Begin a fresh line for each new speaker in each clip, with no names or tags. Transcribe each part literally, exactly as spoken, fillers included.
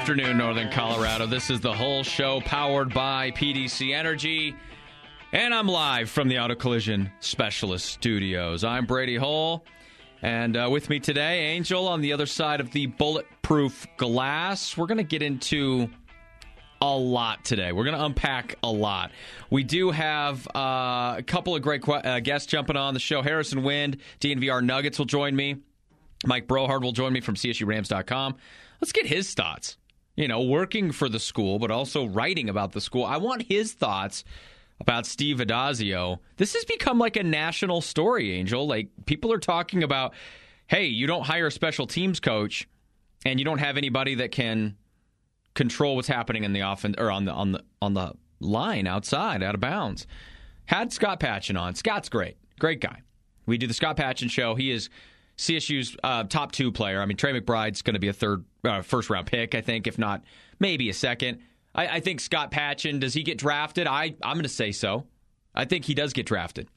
afternoon, Northern Colorado. This is the Hull Show, powered by P D C Energy. And I'm live from the Auto Collision Specialist Studios. I'm Brady Hull. And uh, with me today, Angel on the other side of the bulletproof glass. We're going to get into a lot today. We're going to unpack a lot. We do have uh, a couple of great qu- uh, guests jumping on the show. Harrison Wind, D N V R Nuggets will join me. Mike Brohard will join me from C S U Rams dot com. Let's get his thoughts. You know, working for the school, but also writing about the school. I want his thoughts about Steve Addazio. This has become like a national story, Angel. Like, people are talking about, hey, you don't hire a special teams coach, and you don't have anybody that can control what's happening in the offense or on the on the on the line outside, out of bounds. Had Scott Patchin on. Scott's great, great guy. We do the Scott Patchin show. He is C S U's uh, top two player. I mean, Trey McBride's going to be a third, uh, first round pick, I think, if not maybe a second. I, I think Scott Patchin, does he get drafted? I I'm going to say so. I think he does get drafted.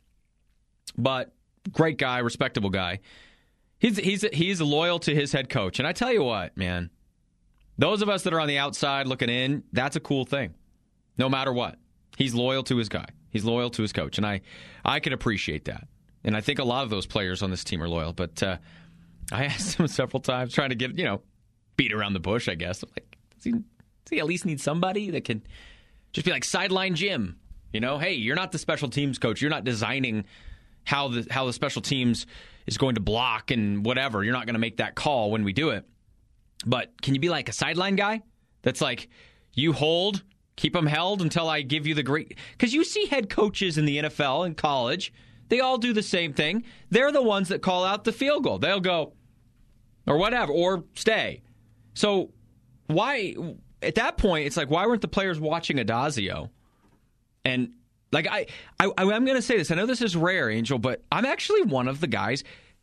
But great guy, respectable guy. He's he's he's loyal to his head coach, and I tell you what, man. Those of us that are on the outside looking in, that's a cool thing. No matter what. He's loyal to his guy. He's loyal to his coach. And I, I can appreciate that. And I think a lot of those players on this team are loyal. But uh, I asked him several times, trying to get, you know, beat around the bush, I guess. I'm like, does he, does he at least need somebody that can just be like sideline Jim? You know, hey, you're not the special teams coach. You're not designing how the how the special teams is going to block and whatever. You're not going to make that call when we do it. But can you be like a sideline guy that's like, you hold, keep them held until I give you the great... Because you see head coaches in the N F L and college, they all do the same thing. They're the ones that call out the field goal. They'll go, or whatever, or stay. So why, at that point, it's like, why weren't the players watching Addazio? And like, I, I, I'm going to say this. I know this is rare, Angel, but I'm actually one of the guys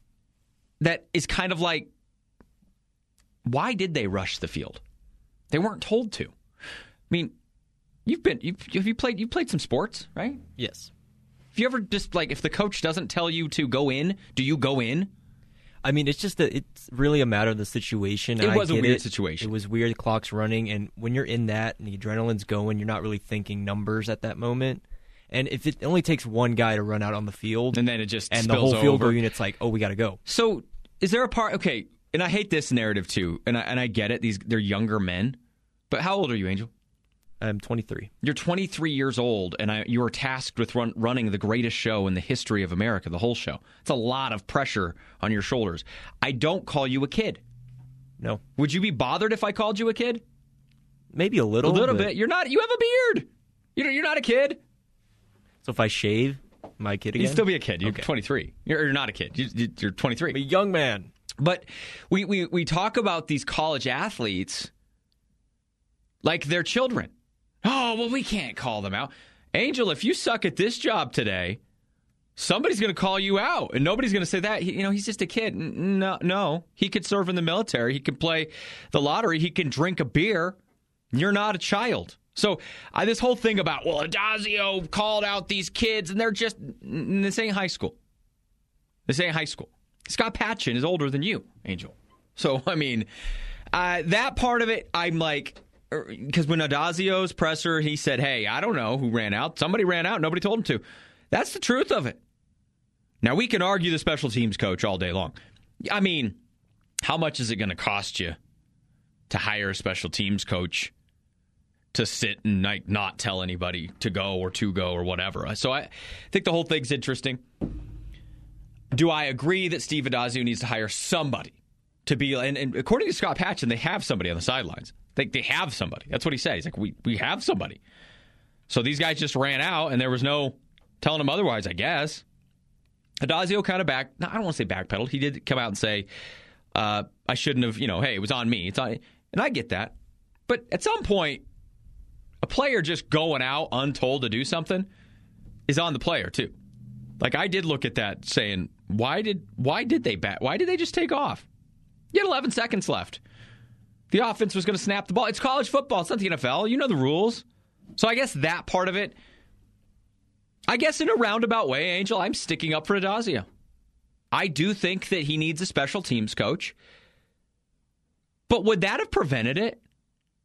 that is kind of like, why did they rush the field? They weren't told to. I mean, you've been you've have you played you played some sports, right?
Yes.
Have you ever just like, if the coach doesn't tell you to go in, do you go in?
I mean, it's just that it's really a matter of the situation.
It
I
was a weird
it.
situation.
It was weird. The clock's running, and when you're in that and the adrenaline's going, you're not really thinking numbers at that moment. And if it only takes one guy to run out on the field,
and then it just
and
spills
the whole field
over.
goal unit's like, oh, we got to go.
So is there a part? Okay. And I hate this narrative, too, and I, and I get it. These They're younger men. But how old are you, Angel?
I'm twenty-three.
You're twenty-three years old, and I, you are tasked with run, running the greatest show in the history of America, the whole show. It's a lot of pressure on your shoulders. I don't call you a kid.
No.
Would you be bothered if I called you a kid?
Maybe a little.
A little
but...
bit. You're not. You have a beard. You're, you're not a kid.
So if I shave, am I a kid again?
You'd still be a kid. You're
okay.
twenty-three. You're, you're not a kid. You, you're twenty-three.
I'm a young man.
But we, we, we talk about these college athletes like they're children. Oh, well, we can't call them out. Angel, if you suck at this job today, somebody's going to call you out, and nobody's going to say that. He, you know, he's just a kid. No, no, he could serve in the military. He can play the lottery. He can drink a beer. You're not a child. So uh, this whole thing about, well, Addazio called out these kids, and they're just, this ain't high school. This ain't high school. Scott Patchin is older than you, Angel. So, I mean, uh, that part of it, I'm like, because when Addazio's presser, he said, hey, I don't know who ran out. Somebody ran out. Nobody told him to. That's the truth of it. Now, we can argue the special teams coach all day long. I mean, how much is it going to cost you to hire a special teams coach to sit and like not tell anybody to go or to go or whatever? So I think the whole thing's interesting. Do I agree that Steve Addazio needs to hire somebody to be, and, and according to Scott Patchin, they have somebody on the sidelines. They, they have somebody. That's what he said. He's like, we, we have somebody. So these guys just ran out, and there was no telling them otherwise, I guess. Addazio kind of back, no, I don't want to say backpedaled. He did come out and say, uh, I shouldn't have, you know, hey, it was on me. It's on, and I get that. But at some point, a player just going out untold to do something is on the player, too. Like, I did look at that saying, why did why did they bat? Why did they just take off? You had eleven seconds left. The offense was going to snap the ball. It's college football. It's not the N F L. You know the rules. So I guess that part of it, I guess in a roundabout way, Angel, I'm sticking up for Addazio. I do think that he needs a special teams coach. But would that have prevented it?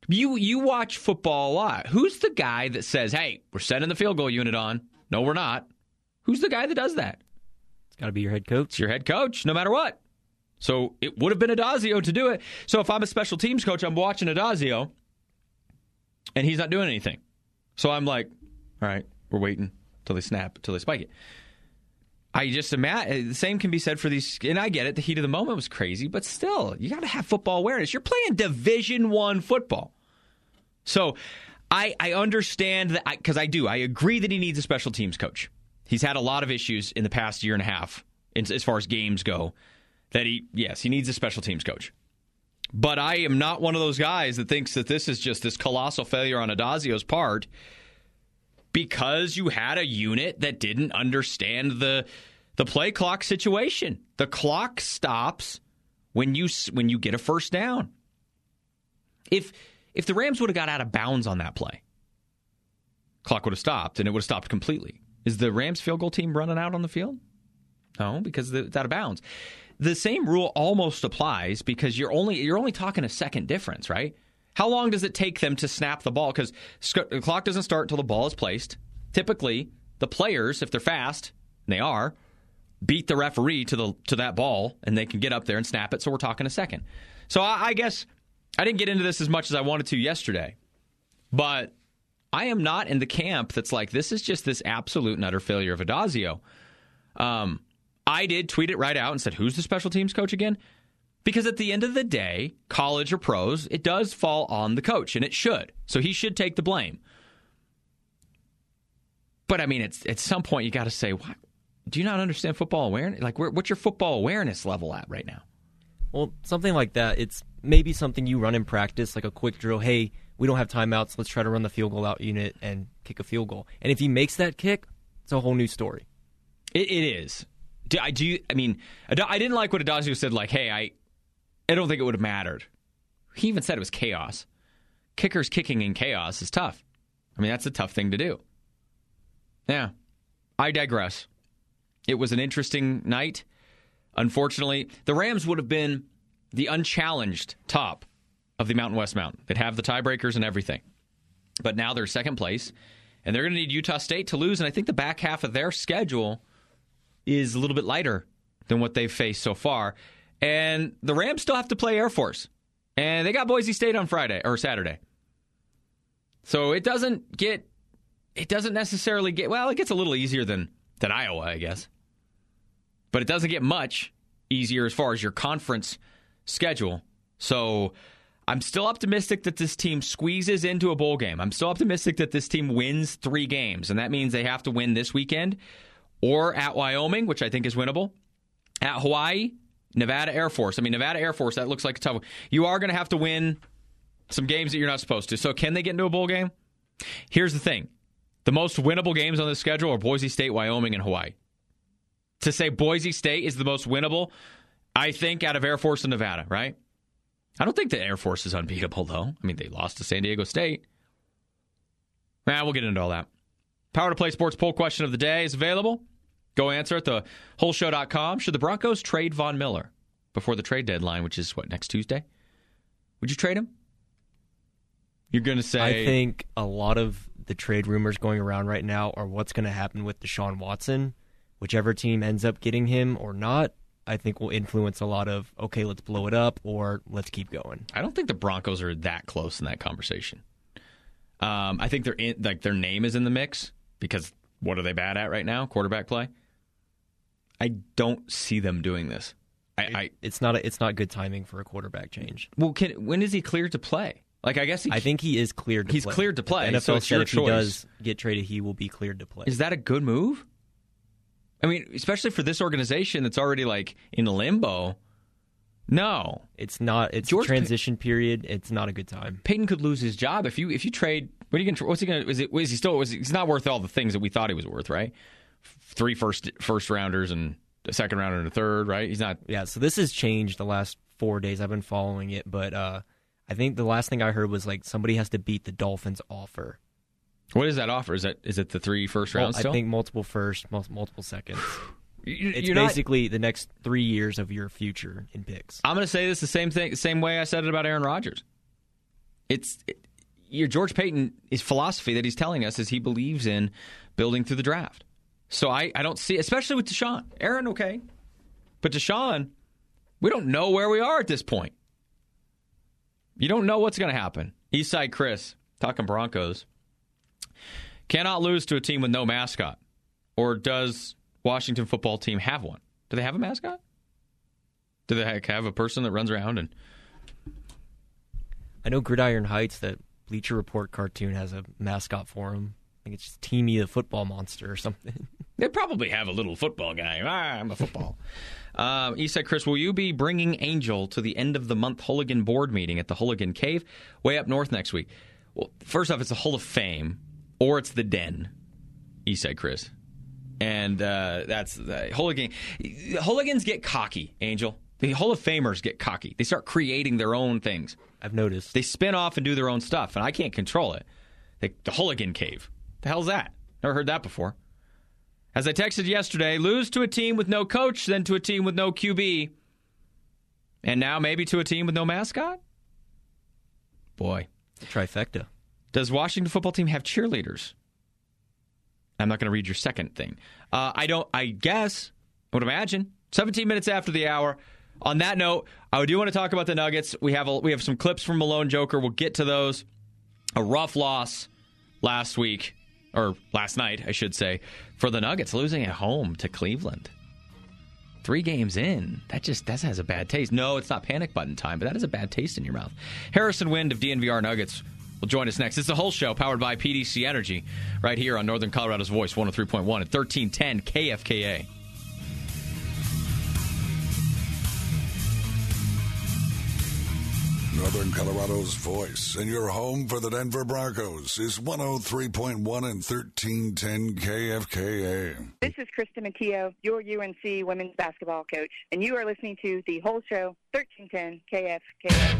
You you watch football a lot. Who's the guy that says, hey, we're sending the field goal unit on? No, we're not. Who's the guy that does that?
It's got to be your head coach.
It's your head coach, no matter what. So it would have been Adazio to do it. So if I'm a special teams coach, I'm watching Adazio, and he's not doing anything. So I'm like, all right, we're waiting till they snap, till they spike it. I just imagine, the same can be said for these, and I get it, the heat of the moment was crazy, but still, you got to have football awareness. You're playing Division One football. So I, I understand that, because I, I do. I agree that he needs a special teams coach. He's had a lot of issues in the past year and a half in, as far as games go, that he, yes, he needs a special teams coach. But I am not one of those guys that thinks that this is just this colossal failure on Adazio's part, because you had a unit that didn't understand the the play clock situation. The clock stops when you when you get a first down. If if the Rams would have got out of bounds on that play, clock would have stopped, and it would have stopped completely. Is the Rams field goal team running out on the field? No, because it's out of bounds. The same rule almost applies, because you're only you're only talking a second difference, right? How long does it take them to snap the ball? Because the clock doesn't start until the ball is placed. Typically, the players, if they're fast, and they are, beat the referee to the to that ball, and they can get up there and snap it, so we're talking a second. So I, I guess I didn't get into this as much as I wanted to yesterday, but I am not in the camp that's like, this is just this absolute and utter failure of Adazio. Um, I did tweet it right out and said, who's the special teams coach again? Because at the end of the day, college or pros, it does fall on the coach, and it should. So he should take the blame. But, I mean, it's, at some point you got to say, what? Do you not understand football awareness? Like, where, what's your football awareness level at right now?
Well, something like that, it's maybe something you run in practice, like a quick drill. Hey, we don't have timeouts. Let's try to run the field goal out unit and kick a field goal. And if he makes that kick, it's a whole new story.
It, it is. Do I, do you, I mean, I didn't like what Adazio said, like, hey, I... I don't think it would have mattered. He even said it was chaos. Kickers kicking in chaos is tough. I mean, that's a tough thing to do. Yeah, I digress. It was an interesting night. Unfortunately, the Rams would have been the unchallenged top of the Mountain West Mountain. They'd have the tiebreakers and everything. But now they're second place, and they're going to need Utah State to lose, and I think the back half of their schedule is a little bit lighter than what they've faced so far. And the Rams still have to play Air Force. And they got Boise State on Friday or Saturday. So it doesn't get, it doesn't necessarily get, well, it gets a little easier than, than Iowa, I guess. But it doesn't get much easier as far as your conference schedule. So I'm still optimistic that this team squeezes into a bowl game. I'm still optimistic that this team wins three games. And that means they have to win this weekend, or at Wyoming, which I think is winnable, at Hawaii, Nevada Air Force. I mean, Nevada Air Force, that looks like a tough one. You are going to have to win some games that you're not supposed to. So can they get into a bowl game? Here's the thing. The most winnable games on the schedule are Boise State, Wyoming, and Hawaii. To say Boise State is the most winnable, I think, out of Air Force and Nevada, right? I don't think the Air Force is unbeatable, though. I mean, they lost to San Diego State. Nah, we'll get into all that. Power to Play Sports poll question of the day is available. Go answer at the whole show dot com. Should the Broncos trade Von Miller before the trade deadline, which is, what, next Tuesday? Would you trade him? You're going to say...
I think a lot of the trade rumors going around right now are what's going to happen with Deshaun Watson. Whichever team ends up getting him or not, I think will influence a lot of, okay, let's blow it up, or let's keep going.
I don't think the Broncos are that close in that conversation. Um, I think they're in, like their name is in the mix, because what are they bad at right now? Quarterback play? I don't see them doing this. I, I
it's not a, it's not good timing for a quarterback change.
Well, can, when is he cleared to play? Like, I guess he,
I think he is cleared to
he's
play.
He's cleared to play.
The N F L
so it's
said
your
if
choice.
He does get traded, he will be cleared to play.
Is that a good move? I mean, especially for this organization that's already like in limbo. No,
it's not. It's
George
a transition Pay- period. It's not a good time.
Peyton could lose his job if you if you trade. What are you going to? What's he going to? Is it? Is he still? Was he, he's not worth all the things that we thought he was worth, right? Three first first rounders and a second rounder and a third, right? He's not.
Yeah. So this has changed the last four days. I've been following it, but uh, I think the last thing I heard was like somebody has to beat the Dolphins' offer.
What is that offer? Is that is it the three first rounds?
Well, I
still?
think multiple first, multiple seconds.
You're
it's
not,
basically the next three years of your future in picks.
I'm going to say this the same thing, the same way I said it about Aaron Rodgers. It's it, your George Paton, his philosophy that he's telling us is he believes in building through the draft. So I, I don't see, especially with Deshaun. Aaron, okay. But Deshaun, we don't know where we are at this point. You don't know what's going to happen. Eastside Chris, talking Broncos, cannot lose to a team with no mascot. Or does Washington football team have one? Do they have a mascot? Do they have a person that runs around and...
I know Gridiron Heights, that Bleacher Report cartoon, has a mascot for him. I think it's just Teamy the football monster or something.
They probably have a little football guy. Ah, I'm a football. um, Eastside Chris, will you be bringing Angel to the end of the month Hooligan board meeting at the Hooligan Cave way up north next week? Well, first off, it's the Hall of Fame, or it's the Den, Eastside Chris. And uh, that's the Hooligan. Hooligans get cocky, Angel. The Hall of Famers get cocky. They start creating their own things.
I've noticed.
They spin off and do their own stuff, and I can't control it. They, the Hooligan Cave. The hell's that? Never heard that before. As I texted yesterday, lose to a team with no coach, then to a team with no Q B, and now maybe to a team with no mascot? Boy.
Trifecta.
Does Washington football team have cheerleaders? I'm not going to read your second thing. Uh, I don't, I guess, I would imagine. seventeen minutes after the hour. On that note, I do want to talk about the Nuggets. We have a, we have some clips from Malone Joker. We'll get to those. A rough loss last week, or last night, I should say, for the Nuggets, losing at home to Cleveland. Three games in, that just that has a bad taste. No, it's not panic button time, but that is a bad taste in your mouth. Harrison Wind of D N V R Nuggets will join us next. It's the whole show powered by P D C Energy right here on Northern Colorado's Voice, one oh three point one at thirteen ten K F K A.
Northern Colorado's Voice, and your home for the Denver Broncos is one oh three point one and thirteen ten K F K A.
This is Krista Matteo, your U N C women's basketball coach, and you are listening to The Whole Show, thirteen ten K F K A.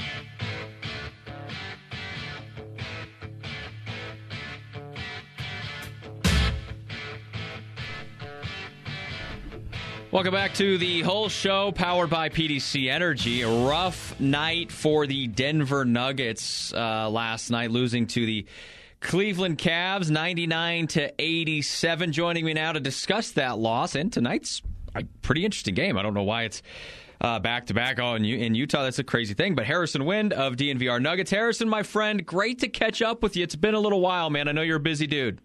Welcome back to the whole show, powered by P D C Energy. A rough night for the Denver Nuggets uh, last night, losing to the Cleveland Cavs, ninety-nine to eighty-seven. Joining me now to discuss that loss and tonight's a pretty interesting game. I don't know why it's uh, back-to-back oh, in, in Utah. That's a crazy thing. But Harrison Wind of D N V R Nuggets. Harrison, my friend, great to catch up with you. It's been a little while, man. I know you're a busy dude.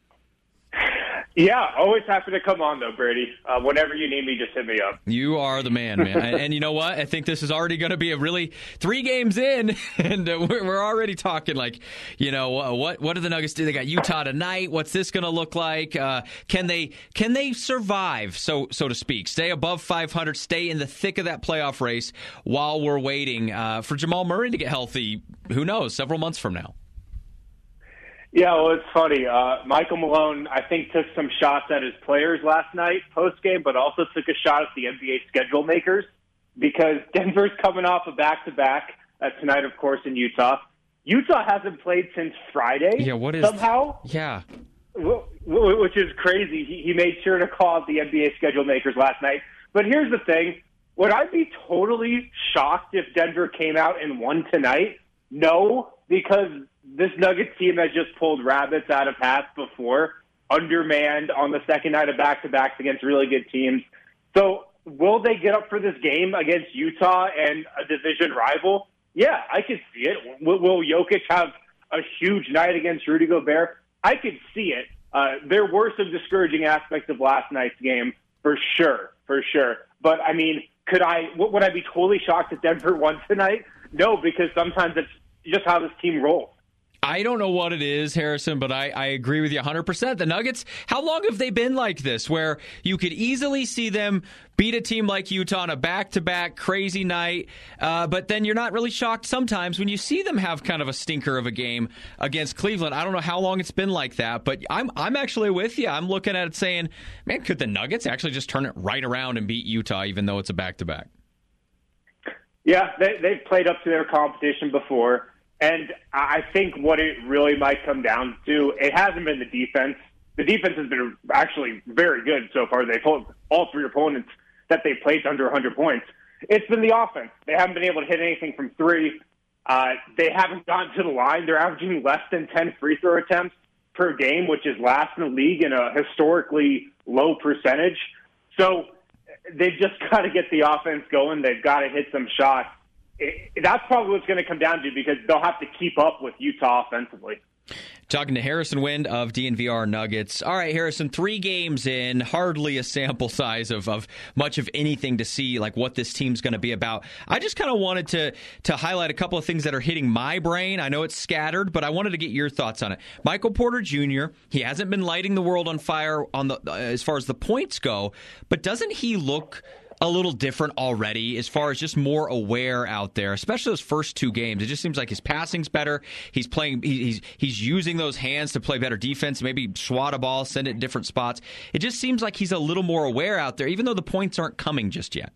Yeah, always happy to come on, though, Brady. Uh, whenever you need me, just hit me up.
You are the man, man. and, and you know what? I think this is already going to be a really three games in, and uh, we're, we're already talking like, you know, uh, what what do the Nuggets do? They got Utah tonight. What's this going to look like? Uh, can they can they survive, so so to speak, stay above five hundred, stay in the thick of that playoff race while we're waiting uh, for Jamal Murray to get healthy? Who knows? Several months from now.
Yeah, well, it's funny. Uh, Michael Malone, I think, took some shots at his players last night post-game, but also took a shot at the N B A schedule makers because Denver's coming off a back-to-back uh, tonight, of course, in Utah. Utah hasn't played since Friday
yeah, what is
somehow.
Th- yeah.
Which is crazy. He, he made sure to call out the N B A schedule makers last night. But here's the thing. Would I be totally shocked if Denver came out and won tonight? No, because this Nuggets team has just pulled rabbits out of hats before, undermanned on the second night of back-to-backs against really good teams. So will they get up for this game against Utah and a division rival? Yeah, I could see it. Will, will Jokic have a huge night against Rudy Gobert? I could see it. Uh, there were some discouraging aspects of last night's game, for sure, for sure. But, I mean, could I? Would I be totally shocked if Denver won tonight? No, because sometimes it's just how this team rolls.
I don't know what it is, Harrison, but I, I agree with you one hundred percent. The Nuggets, how long have they been like this, where you could easily see them beat a team like Utah on a back-to-back crazy night, uh, but then you're not really shocked sometimes when you see them have kind of a stinker of a game against Cleveland. I don't know how long it's been like that, but I'm I'm actually with you. I'm looking at it saying, man, could the Nuggets actually just turn it right around and beat Utah, even though it's a back-to-back?
Yeah, they, they've played up to their competition before. And I think what it really might come down to, it hasn't been the defense. The defense has been actually very good so far. They've held all three opponents that they played under one hundred points. It's been the offense. They haven't been able to hit anything from three. Uh, they haven't gotten to the line. They're averaging less than ten free throw attempts per game, which is last in the league in a historically low percentage. So they've just got to get the offense going. They've got to hit some shots. It, that's probably what's going to come down to, because they'll have to keep up with Utah offensively.
Talking to Harrison Wind of D N V R Nuggets. All right, Harrison, three games in, hardly a sample size of, of much of anything to see like what this team's going to be about. I just kind of wanted to to highlight a couple of things that are hitting my brain. I know it's scattered, but I wanted to get your thoughts on it. Michael Porter Junior, he hasn't been lighting the world on fire on the as far as the points go, but doesn't he look a little different already as far as just more aware out there, especially those first two games? It just seems like his passing's better. He's playing, he's he's using those hands to play better defense, maybe swat a ball, send it in different spots. It just seems like he's a little more aware out there, even though the points aren't coming just yet.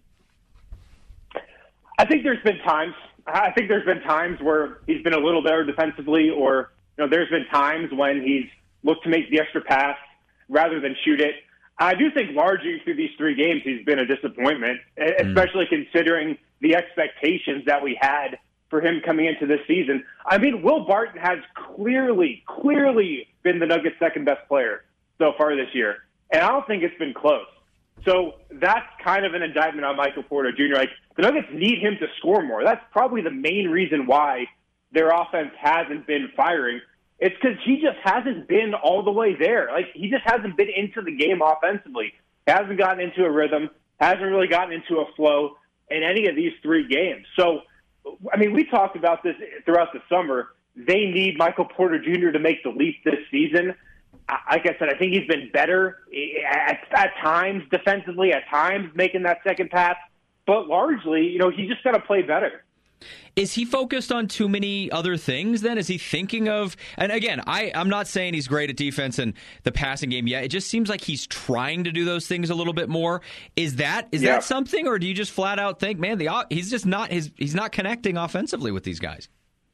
I think there's been times, I think there's been times where he's been a little better defensively, or, you know, there's been times when he's looked to make the extra pass rather than shoot it. I do think largely through these three games, he's been a disappointment, especially mm. considering the expectations that we had for him coming into this season. I mean, Will Barton has clearly, clearly been the Nuggets' second-best player so far this year, and I don't think it's been close. So that's kind of an indictment on Michael Porter Junior Like, the Nuggets need him to score more. That's probably the main reason why their offense hasn't been firing. It's because he just hasn't been all the way there. Like, he just hasn't been into the game offensively. Hasn't gotten into a rhythm. Hasn't really gotten into a flow in any of these three games. So, I mean, we talked about this throughout the summer. They need Michael Porter Junior to make the leap this season. Like I said, I think he's been better at, at times defensively, at times making that second pass. But largely, you know, he's just got to play better.
Is he focused on too many other things then? Is he thinking of, and again, I, I'm not saying he's great at defense and the passing game yet. It just seems like he's trying to do those things a little bit more. Is that is
yeah.
that something, or do you just flat out think, man, the he's just not his he's not connecting offensively with these guys?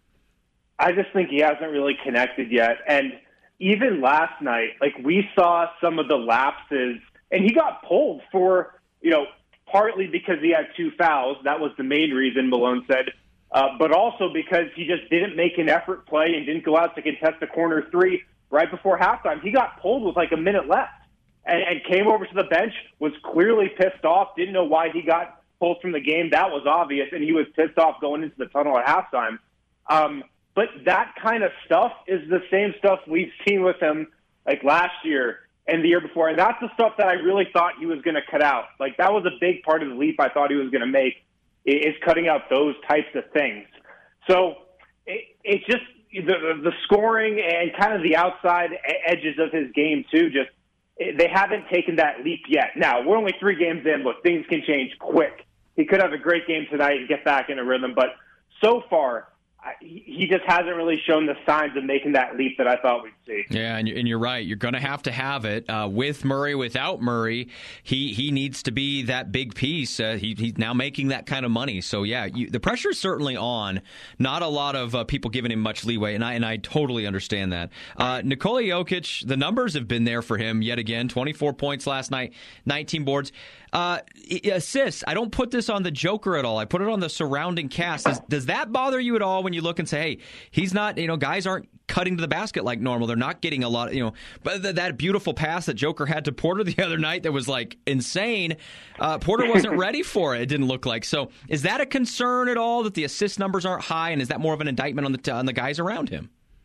I just think he hasn't really connected yet. And even last night, like, we saw some of the lapses, and he got pulled for, you know, partly because he had two fouls. That was the main reason, Malone said. Uh, but also because he just didn't make an effort play and didn't go out to contest the corner three right before halftime. He got pulled with like a minute left and, and came over to the bench, was clearly pissed off, didn't know why he got pulled from the game. That was obvious, and he was pissed off going into the tunnel at halftime. Um, but that kind of stuff is the same stuff we've seen with him like last year and the year before. And that's the stuff that I really thought he was going to cut out. Like, that was a big part of the leap I thought he was going to make, is cutting out those types of things. So it, it's just the, the scoring and kind of the outside edges of his game too. Just they haven't taken that leap yet. Now, we're only three games in. Look, things can change quick. He could have a great game tonight and get back in a rhythm, but so far, he just hasn't really shown the signs of making that leap that I thought we'd see.
Yeah, and you're right. You're going to have to have it. Uh, with Murray, without Murray, he, he needs to be that big piece. Uh, he, he's now making that kind of money. So, yeah, you, the pressure's certainly on. Not a lot of uh, people giving him much leeway, and I and I totally understand that. Uh, Nikola Jokic, the numbers have been there for him yet again. twenty-four points last night, nineteen boards. Uh, assists, I don't put this on the Joker at all. I put it on the surrounding cast. Does, does that bother you at all when you look and say, hey, he's not, you know, guys aren't cutting to the basket like normal. They're not getting a lot of, you know, but th- that beautiful pass that Joker had to Porter the other night that was like insane. Uh, Porter wasn't ready for it, it didn't look like. So is that a concern at all that the assist numbers aren't high, and is that more of an indictment on the t- on the guys around him?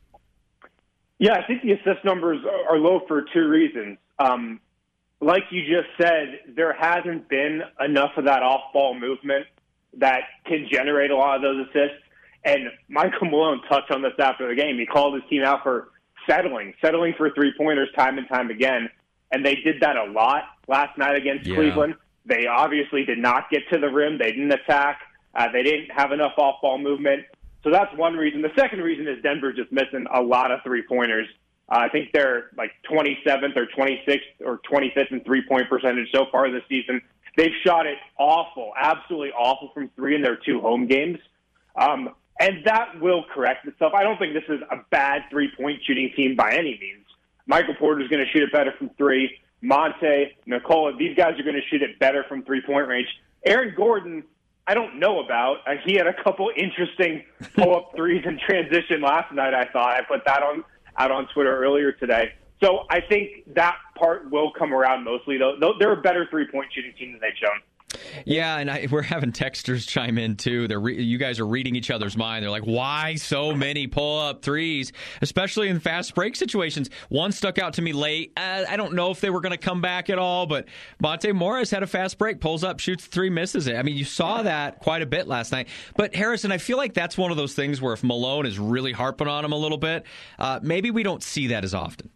Yeah, I think the assist numbers are low for two reasons. Um, like you just said, there hasn't been enough of that off-ball movement that can generate a lot of those assists. And Michael Malone touched on this after the game. He called his team out for settling, settling for three-pointers time and time again. And they did that a lot last night against
yeah.
Cleveland. They obviously did not get to the rim. They didn't attack. Uh, they didn't have enough off-ball movement. So that's one reason. The second reason is Denver just missing a lot of three-pointers. Uh, I think they're like twenty-seventh or twenty-sixth or twenty-fifth in three-point percentage so far this season. They've shot it awful, absolutely awful from three in their two home games. Um, and that will correct itself. I don't think this is a bad three-point shooting team by any means. Michael Porter's going to shoot it better from three. Monte, Nikola, these guys are going to shoot it better from three-point range. Aaron Gordon I don't know about. Uh, he had a couple interesting pull-up threes in transition last night, I thought. I put that on out on Twitter earlier today. So I think that part will come around mostly, though. They're a better three-point shooting team than they've shown.
Yeah, and I, we're having texters chime in, too. They're re- you guys are reading each other's mind. They're like, why so many pull-up threes, especially in fast break situations? One stuck out to me late. Uh, I don't know if they were going to come back at all, but Monte Morris had a fast break, pulls up, shoots three, misses it. I mean, you saw that quite a bit last night. But, Harrison, I feel like that's one of those things where if Malone is really harping on him a little bit, uh, maybe we don't see that as often.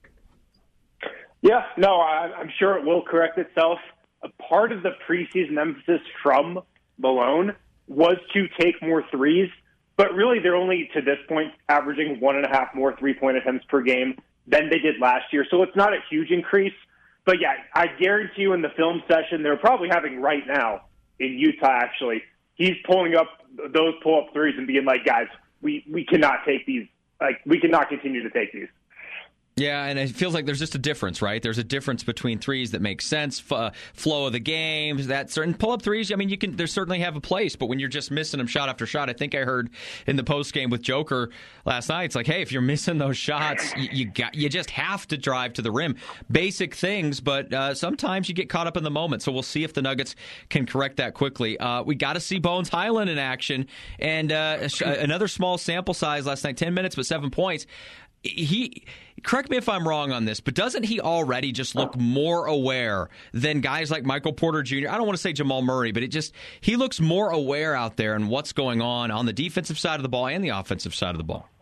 Yeah, no, I, I'm sure it will correct itself. A part of the preseason emphasis from Malone was to take more threes, but really they're only, to this point, averaging one and a half more three-point attempts per game than they did last year. So it's not a huge increase. But, yeah, I guarantee you in the film session they're probably having right now in Utah, actually, he's pulling up those pull-up threes and being like, guys, we, we cannot take these. Like, we cannot continue to take these.
Yeah, and it feels like there's just a difference, right? There's a difference between threes that make sense, f- uh, flow of the game, that certain pull-up threes. I mean, you can. They certainly have a place, but when you're just missing them shot after shot, I think I heard in the post game with Joker last night, it's like, hey, if you're missing those shots, you, you got you just have to drive to the rim. Basic things, but uh, sometimes you get caught up in the moment. So we'll see if the Nuggets can correct that quickly. Uh, we got to see Bones Highland in action, and uh, another small sample size last night, ten minutes, but seven points. He, correct me if I'm wrong on this, but doesn't he already just look more aware than guys like Michael Porter Junior? I don't want to say Jamal Murray, but it just he looks more aware out there and what's going on on the defensive side of the ball and the offensive side of the ball.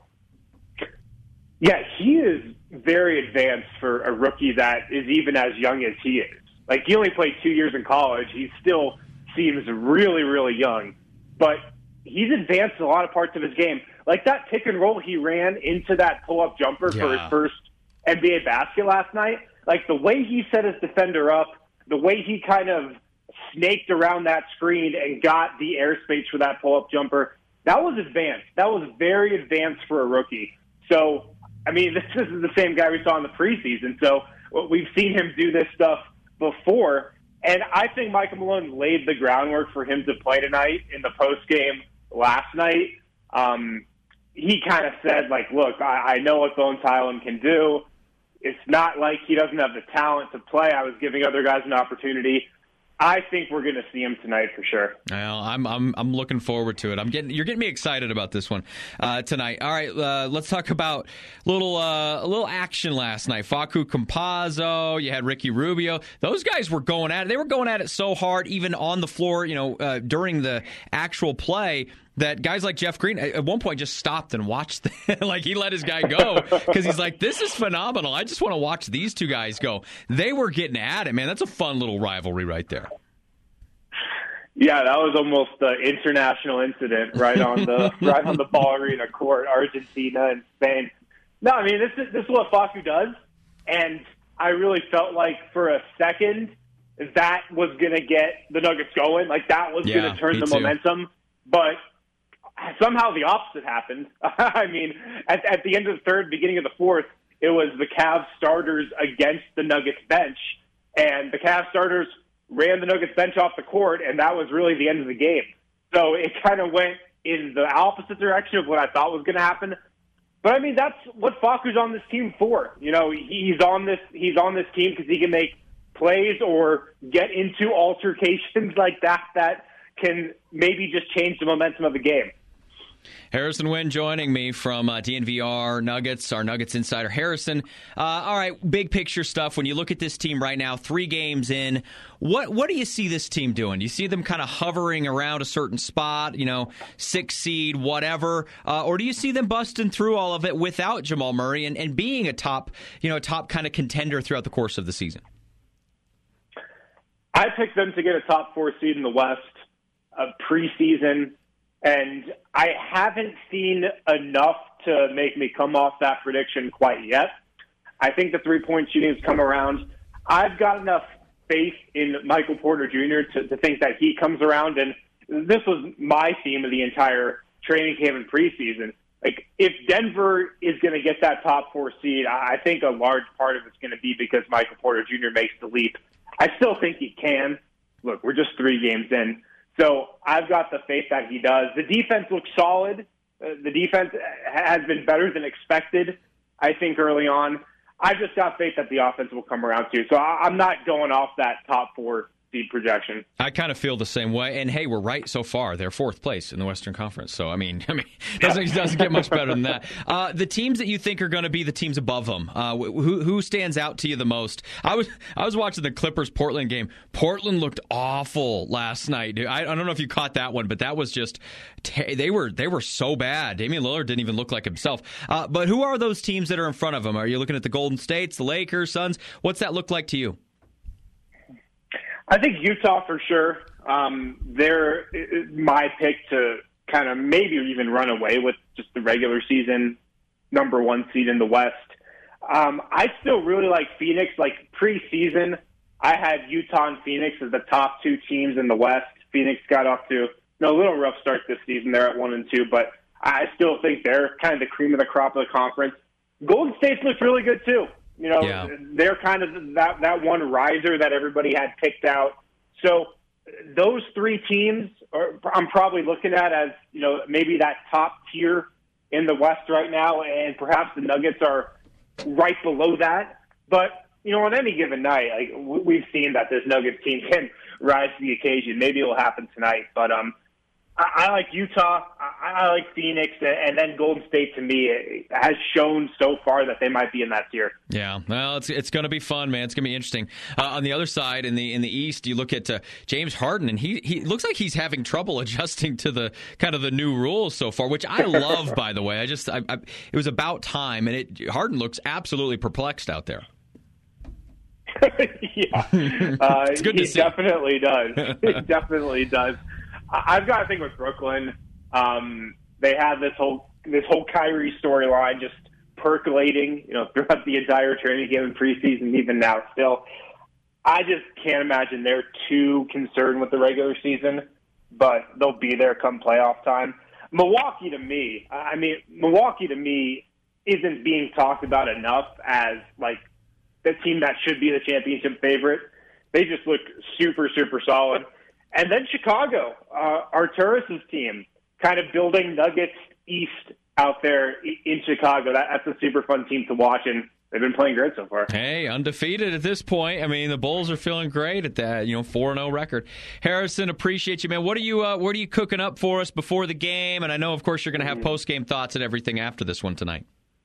Yeah, he is very advanced for a rookie that is even as young as he is. Like, he only played two years in college. He still seems really, really young. But he's advanced in a lot of parts of his game. Like that pick and roll he ran into that pull-up jumper yeah. for his first N B A basket last night, like the way he set his defender up, the way he kind of snaked around that screen and got the airspace for that pull-up jumper, that was advanced. That was very advanced for a rookie. So, I mean, this, this is the same guy we saw in the preseason. So we've seen him do this stuff before. And I think Michael Malone laid the groundwork for him to play tonight in the postgame last night. Um, he kind of said, like, look, I, I know what Bones Highland can do. It's not like he doesn't have the talent to play. I was giving other guys an opportunity. I think we're going to see him tonight for sure.
Well, I'm I'm I'm looking forward to it. I'm getting you're getting me excited about this one uh, tonight. All right, uh, let's talk about little uh, a little action last night. Facu Campazzo, you had Ricky Rubio. Those guys were going at it. They were going at it so hard, even on the floor. You know, uh, during the actual play, that guys like Jeff Green at one point just stopped and watched. The, like he let his guy go because he's like, this is phenomenal. I just want to watch these two guys go. They were getting at it, man. That's a fun little rivalry right there.
Yeah, that was almost an international incident right on the right on the Ball Arena court, Argentina and Spain. No, I mean this is this is what Facu does, and I really felt like for a second that was going to get the Nuggets going, like that was
yeah,
going to turn the
too.
momentum, but somehow the opposite happened. I mean, at, at the end of the third, beginning of the fourth, it was the Cavs starters against the Nuggets bench, and the Cavs starters ran the Nuggets bench off the court, and that was really the end of the game. So it kind of went in the opposite direction of what I thought was going to happen. But I mean, that's what Facu's on this team for. You know, he's on this he's on this team because he can make plays or get into altercations like that that can maybe just change the momentum of the game.
Harrison Wind joining me from uh, D N V R Nuggets, our Nuggets insider. Harrison, uh, all right, big picture stuff. When you look at this team right now, three games in, what what do you see this team doing? Do you see them kind of hovering around a certain spot, you know, six seed, whatever, uh, or do you see them busting through all of it without Jamal Murray and, and being a top, you know, a top kind of contender throughout the course of the season?
I picked them to get a top four seed in the West uh, preseason. And I haven't seen enough to make me come off that prediction quite yet. I think the three-point shooting has come around. I've got enough faith in Michael Porter Junior to, to think that he comes around. And this was my theme of the entire training camp and preseason. Like, if Denver is going to get that top four seed, I think a large part of it's going to be because Michael Porter Junior makes the leap. I still think he can. Look, we're just three games in. So I've got the faith that he does. The defense looks solid. Uh, the defense has been better than expected, I think, early on. I've just got faith that the offense will come around too. So I, I'm not going off that top four seed projection.
I kind of feel the same way. And hey, we're right so far. They're fourth place in the Western Conference. So I mean, I mean, it doesn't, it doesn't get much better than that. Uh, the teams that you think are going to be the teams above them, uh, who who stands out to you the most? I was I was watching the Clippers Portland game. Portland looked awful last night. I, I don't know if you caught that one, but that was just t- they were they were so bad. Damian Lillard didn't even look like himself. Uh, but who are those teams that are in front of them? Are you looking at the Golden States, the Lakers, Suns? What's that look like to you?
I think Utah for sure. Um, they're my pick to kind of maybe even run away with just the regular season number one seed in the West. Um, I still really like Phoenix. Like preseason, I had Utah and Phoenix as the top two teams in the West. Phoenix got off to you know, a little rough start this season. They're at one and two, but I still think they're kind of the cream of the crop of the conference. Golden State looks really good too. You know,
yeah.
They're kind of that, that one riser that everybody had picked out. So those three teams are, I'm probably looking at as, you know, maybe that top tier in the West right now, and perhaps the Nuggets are right below that. But, you know, on any given night, like, we've seen that this Nuggets team can rise to the occasion. Maybe it'll happen tonight. But um, I, I like Utah. I, I like Phoenix. And then Golden State, to me, has shown so far that they might be in that tier.
Yeah, well, it's it's going to be fun, man. It's going to be interesting. Uh, on the other side, in the in the East, you look at uh, James Harden, and he he looks like he's having trouble adjusting to the kind of the new rules so far, which I love, by the way. I just I, I, it was about time, and it Harden looks absolutely perplexed out there.
yeah, uh,
it's good
he
to see.
definitely does. He definitely does. I've got a thing with Brooklyn. Um, they have this whole this whole Kyrie storyline just percolating, you know, throughout the entire training game and preseason, even now. Still, I just can't imagine they're too concerned with the regular season, but they'll be there come playoff time. Milwaukee, to me, I mean, Milwaukee to me isn't being talked about enough as like the team that should be the championship favorite. They just look super, super solid. And then Chicago, uh, Arturas's team, kind of building Nuggets East out there in Chicago. That, that's a super fun team to watch, and they've been playing great so far.
Hey, undefeated at this point. I mean, the Bulls are feeling great at that, you know, four and oh record. Harrison, appreciate you, man. What are you uh, what are you cooking up for us before the game? And I know, of course, you're going to have post-game thoughts and everything after this one tonight.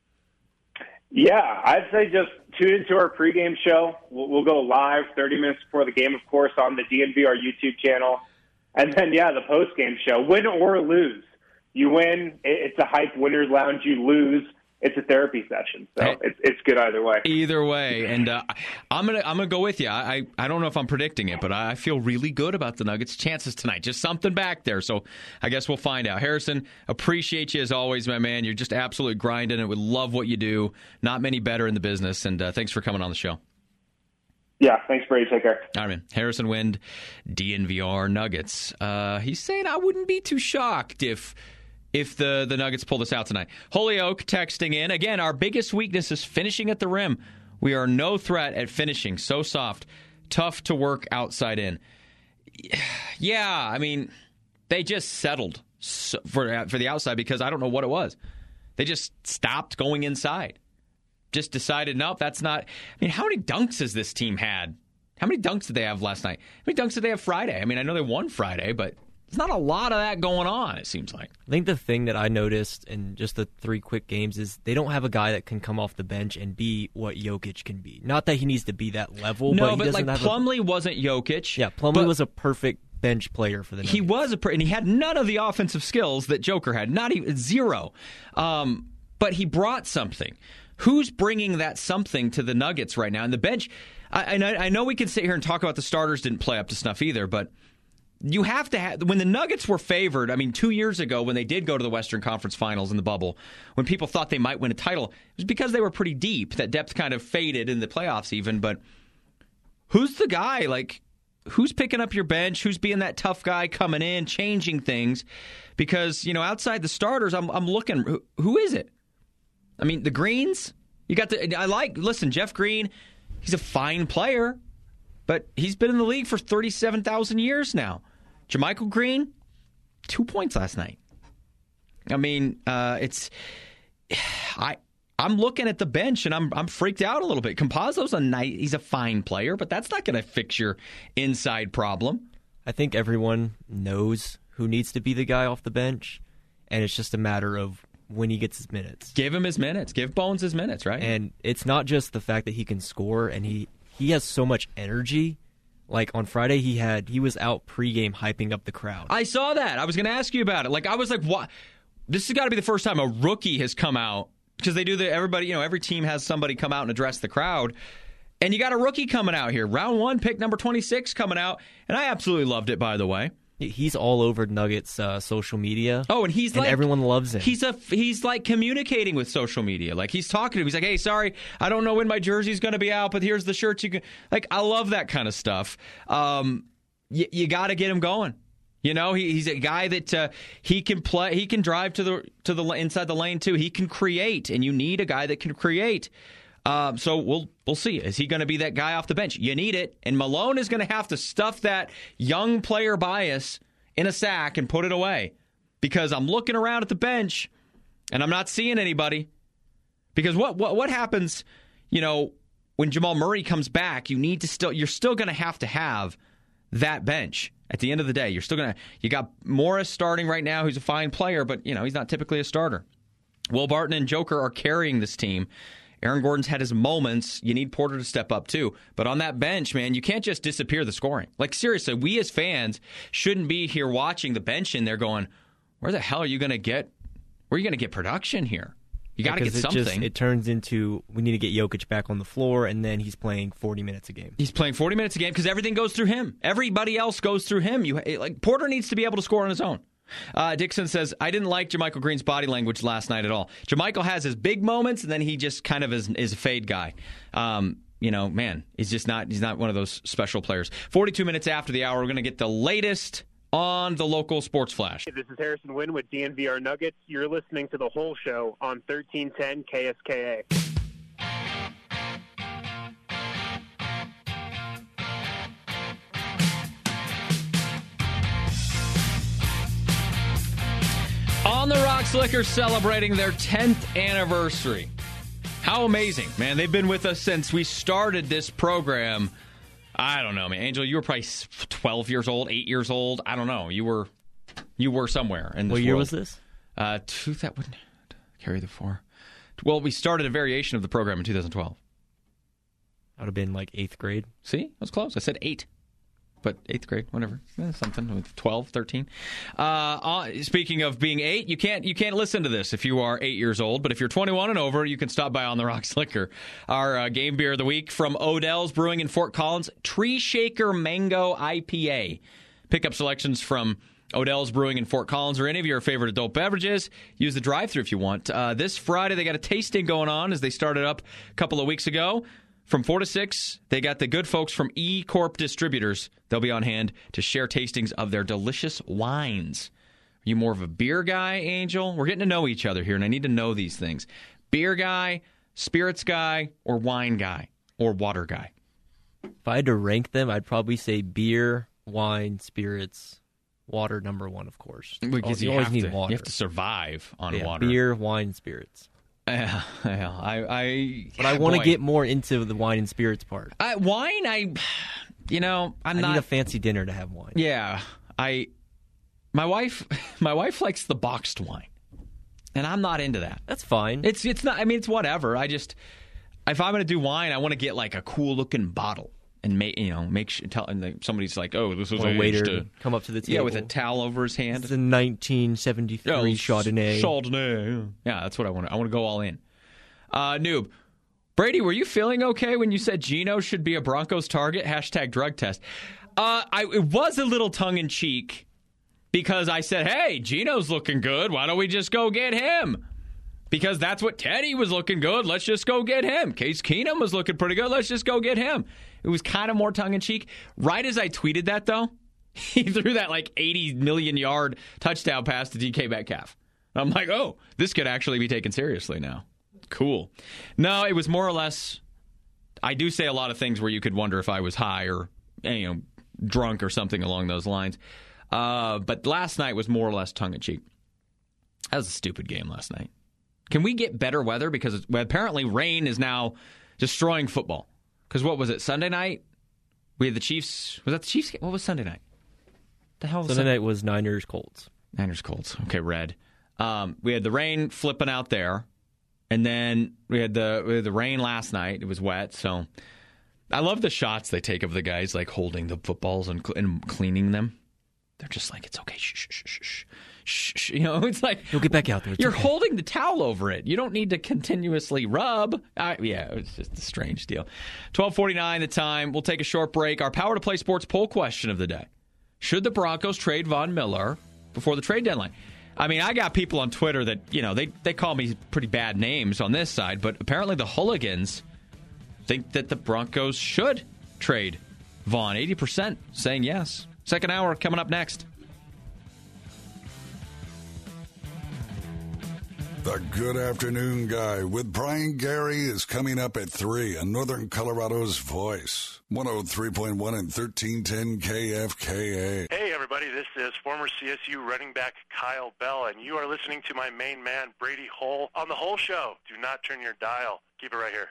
Yeah, I'd say just tune into our pregame show. We'll, we'll go live thirty minutes before the game, of course, on the D N V R YouTube channel. And then, yeah, the postgame show. Win or lose. You win, it's a hype winner's lounge. You lose, it's a therapy session. So
hey,
it's it's good either way.
Either way. And uh, I'm going to I'm gonna go with you. I, I don't know if I'm predicting it, but I feel really good about the Nuggets' chances tonight. Just something back there. So I guess we'll find out. Harrison, appreciate you as always, my man. You're just absolutely grinding it. We love what you do. Not many better in the business. And uh, thanks for coming on the show.
Yeah, thanks, Brady. Take care.
All right, man. Harrison Wind, D N V R Nuggets. Uh, he's saying I wouldn't be too shocked if if the, the Nuggets pull this out tonight. Holyoke texting in. Again, our biggest weakness is finishing at the rim. We are no threat at finishing. So soft. Tough to work outside in. Yeah, I mean, they just settled for for the outside because I don't know what it was. They just stopped going inside. Just decided, nope, that's not. I mean, how many dunks has this team had? How many dunks did they have last night? How many dunks did they have Friday? I mean, I know they won Friday, but there's not a lot of that going on, it seems like.
I think the thing that I noticed in just the three quick games is they don't have a guy that can come off the bench and be what Jokic can be. Not that he needs to be that level,
no,
but he
but
doesn't
like
have
Plumlee
a,
wasn't Jokic.
Yeah, Plumlee was a perfect bench player for the Nuggets.
He was a, and he had none of the offensive skills that Joker had, not even zero. Um, but he brought something. Who's bringing that something to the Nuggets right now? And the bench, I, I know we can sit here and talk about the starters didn't play up to snuff either, but you have to have, when the Nuggets were favored, I mean, two years ago when they did go to the Western Conference Finals in the bubble, when people thought they might win a title, it was because they were pretty deep. That depth kind of faded in the playoffs even, but who's the guy? Like, who's picking up your bench? Who's being that tough guy coming in, changing things? Because, you know, outside the starters, I'm, I'm looking, who, who is it? I mean, the Greens, you got the, I like, listen, Jeff Green, he's a fine player, but he's been in the league for thirty-seven thousand years now. JaMychal Green, two points last night. I mean, uh, it's I. I'm looking at the bench and I'm I'm freaked out a little bit. Campazzo's a nice, he's a fine player, but that's not going to fix your inside problem.
I think everyone knows who needs to be the guy off the bench, and it's just a matter of when he gets his minutes.
Give him his minutes. Give Bones his minutes, right?
And it's not just the fact that he can score, and he, he has so much energy. Like on Friday, he had he was out pregame hyping up the crowd.
I saw that. I was going to ask you about it. Like I was like, what? This has got to be the first time a rookie has come out. Because they do the everybody, you know, every team has somebody come out and address the crowd. And you got a rookie coming out here. Round one, pick number twenty-six coming out. And I absolutely loved it, by the way.
He's all over Nuggets uh, social media.
Oh, and he's
and
like
everyone loves him.
He's a he's like communicating with social media. Like he's talking to him. He's like, "Hey, sorry, I don't know when my jersey's going to be out, but here's the shirts you can." Like I love that kind of stuff. Um, y- you got to get him going. You know, he, he's a guy that uh, he can play. He can drive to the to the inside the lane too. He can create, and you need a guy that can create. Um, so we'll we'll see. Is he going to be that guy off the bench? You need it, and Malone is going to have to stuff that young player bias in a sack and put it away. Because I'm looking around at the bench, and I'm not seeing anybody. Because what what what happens? You know, when Jamal Murray comes back, you need to still. You're still going to have to have that bench. At the end of the day, you're still going to, you got Morris starting right now, who's a fine player, but, you know, he's not typically a starter. Will Barton and Joker are carrying this team. Aaron Gordon's had his moments. You need Porter to step up, too. But on that bench, man, you can't just disappear the scoring. Like, seriously, we as fans shouldn't be here watching the bench in there going, where the hell are you going to get, where are you going to get production here? You got to get
it
something.
Just, it turns into we need to get Jokic back on the floor, and then he's playing forty minutes a game.
He's playing forty minutes a game because everything goes through him. Everybody else goes through him. You like Porter needs to be able to score on his own. Uh, Dixon says, I didn't like JaMychal Green's body language last night at all. JaMychal has his big moments, and then he just kind of is, is a fade guy. Um, you know, man, he's just not he's not one of those special players. forty-two minutes after the hour, we're going to get the latest on the local sports flash.
This is Harrison Wynn with D N V R Nuggets. You're listening to The Whole Show on thirteen ten K S K A.
On the Rocks Liquor celebrating their tenth anniversary. How amazing, man. They've been with us since we started this program. I don't know, man. Angel, you were probably twelve years old, eight years old. I don't know. You were you were somewhere in this
What year
world.
was this?
Uh, two, that wouldn't carry the four. Well, we started a variation of the program in two thousand twelve.
That would have been like eighth grade.
See? I was close. I said eight. But eighth grade, whatever. Eh, something. twelve, thirteen. Uh, uh, speaking of being eight, you can't you can't listen to this if you are eight years old. But if you're twenty-one and over, you can stop by On the Rocks Liquor. Our uh, game beer of the week from Odell's Brewing in Fort Collins, Tree Shaker Mango I P A. Pick up selections from Odell's Brewing in Fort Collins or any of your favorite adult beverages. Use the drive-thru if you want. Uh, this Friday, they got a tasting going on as they started up a couple of weeks ago. From four to six, they got the good folks from E Corp Distributors. They'll be on hand to share tastings of their delicious wines. Are you more of a beer guy, Angel? We're getting to know each other here, and I need to know these things. Beer guy, spirits guy, or wine guy, or water guy?
If I had to rank them, I'd probably say beer, wine, spirits, water number one, of course.
Because
you,
you,
always
have
need
to,
water.
You have to survive on
yeah,
water.
Beer, wine, spirits.
Yeah, yeah, I, I,
but I want to get more into the wine and spirits part.
I, wine, I, you know, I'm
I
not.
need a fancy dinner to have wine.
Yeah, I, my wife, my wife likes the boxed wine, and I'm not into that.
That's fine.
It's it's not. I mean, it's whatever. I just, if I'm going to do wine, I want to get like a cool looking bottle and make you know make sure tell and the, somebody's like, oh, this was
or a
aged
waiter
to,
come up to the table.
yeah, with a towel over his hand.
It's a nineteen seventy-three
oh,
Chardonnay.
Chardonnay. Yeah, that's what I want. I want to go all in. Uh, noob. Brady, were you feeling okay when you said Geno should be a Broncos target? Hashtag drug test. Uh, I, it was a little tongue-in-cheek because I said, hey, Geno's looking good. Why don't we just go get him? Because that's what Teddy was looking good. Let's just go get him. Case Keenum was looking pretty good. Let's just go get him. It was kind of more tongue-in-cheek. Right as I tweeted that, though, he threw that like eighty million yard touchdown pass to D K Metcalf. I'm like, oh, this could actually be taken seriously now. Cool. No, it was more or less, I do say a lot of things where you could wonder if I was high or, you know, drunk or something along those lines. Uh, but last night was more or less tongue-in-cheek. That was a stupid game last night. Can we get better weather? Because it's, well, apparently rain is now destroying football. Because what was it, Sunday night? We had the Chiefs. Was that the Chiefs? What was Sunday night? The hell was
Sunday
Sunday
night was Niners Colts.
Niners Colts. Okay, red. Um, we had the rain flipping out there, and then we had the we had the rain last night. It was wet, so I love the shots they take of the guys like holding the footballs and, and cleaning them. They're just like, it's okay, shh, shh, shh, shh, shh, shh. You know, it's like
you'll get back out there. It's
you're
okay.
holding the towel over it. You don't need to continuously rub. I, yeah, it's just a strange deal. twelve forty-nine the time. We'll take a short break. Our Power to Play Sports poll question of the day: should the Broncos trade Von Miller before the trade deadline? I mean, I got people on Twitter that, you know, they, they call me pretty bad names on this side, but apparently the hooligans think that the Broncos should trade Von. eighty percent saying yes. Second hour coming up next.
The Good Afternoon Guy with Brian Gary is coming up at three on Northern Colorado's Voice. one oh three point one and thirteen ten K F K A.
Hey, everybody, this is former C S U running back Kyle Bell, and you are listening to my main man, Brady Hole, on The Whole Show. Do not turn your dial. Keep it right here.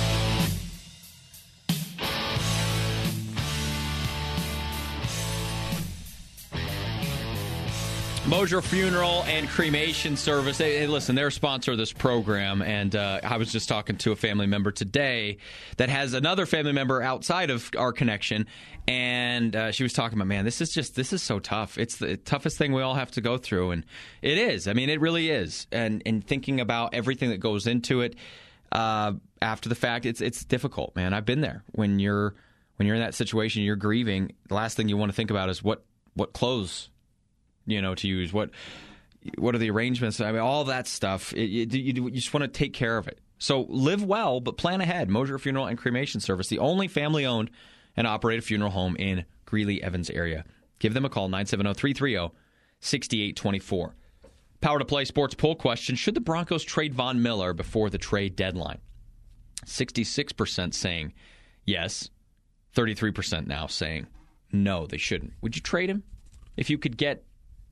Mosier Funeral and Cremation Service. Hey, hey, listen, they're a sponsor of this program, and uh, I was just talking to a family member today that has another family member outside of our connection, and uh, she was talking about, man, this is just, this is so tough. It's the toughest thing we all have to go through, and it is. I mean, it really is. And, and thinking about everything that goes into it uh, after the fact, it's it's difficult, man. I've been there. When you're when you're in that situation, you're grieving, the last thing you want to think about is what, what clothes you know, to use, what what are the arrangements, I mean, all that stuff. It, you, you, you just want to take care of it. So live well, but plan ahead. Mosier Funeral and Cremation Service, the only family-owned and operated funeral home in Greeley-Evans area. Give them a call, nine seven zero, three three zero, six eight two four. Power to Play Sports poll question: should the Broncos trade Von Miller before the trade deadline? sixty-six percent saying yes, thirty-three percent now saying no, they shouldn't. Would you trade him if you could get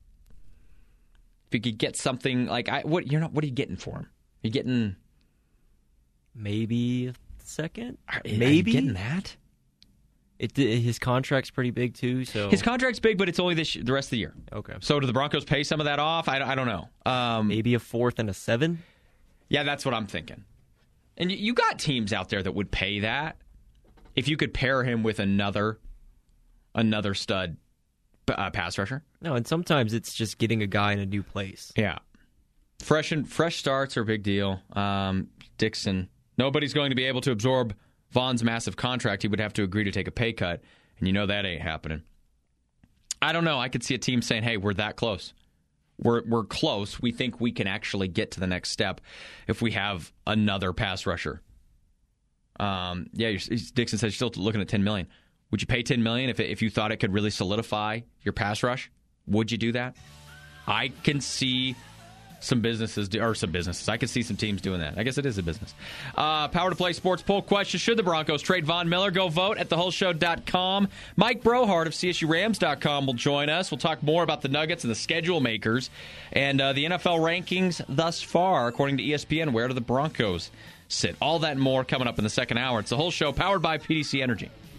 If you could get something like I, what you're not, what are you getting for him? You're getting
maybe a second.
Are,
maybe
are you getting that.
It, his contract's pretty big too. So
his contract's big, but it's only this the rest of the year.
Okay.
So do the Broncos pay some of that off? I, I don't know. Um,
maybe a fourth and a seven.
Yeah, that's what I'm thinking. And you, you got teams out there that would pay that if you could pair him with another another stud uh, pass rusher.
No, and sometimes it's just getting a guy in a new place.
Yeah. Fresh and fresh starts are a big deal. Um, Dixon, nobody's going to be able to absorb Von's massive contract. He would have to agree to take a pay cut, and you know that ain't happening. I don't know. I could see a team saying, hey, we're that close. We're we're close. We think we can actually get to the next step if we have another pass rusher. Um, yeah, you're, Dixon says you're still looking at ten million dollars. Would you pay ten million dollars if it, if you thought it could really solidify your pass rush? Would you do that? I can see some businesses, do, or some businesses. I can see some teams doing that. I guess it is a business. Uh, Power to Play Sports poll question: should the Broncos trade Von Miller? Go vote at the whole show dot com. Mike Brohart of C S U Rams dot com will join us. We'll talk more about the Nuggets and the schedule makers and uh, the N F L rankings thus far, according to E S P N. Where do the Broncos sit? All that and more coming up in the second hour. It's the whole show powered by P D C Energy.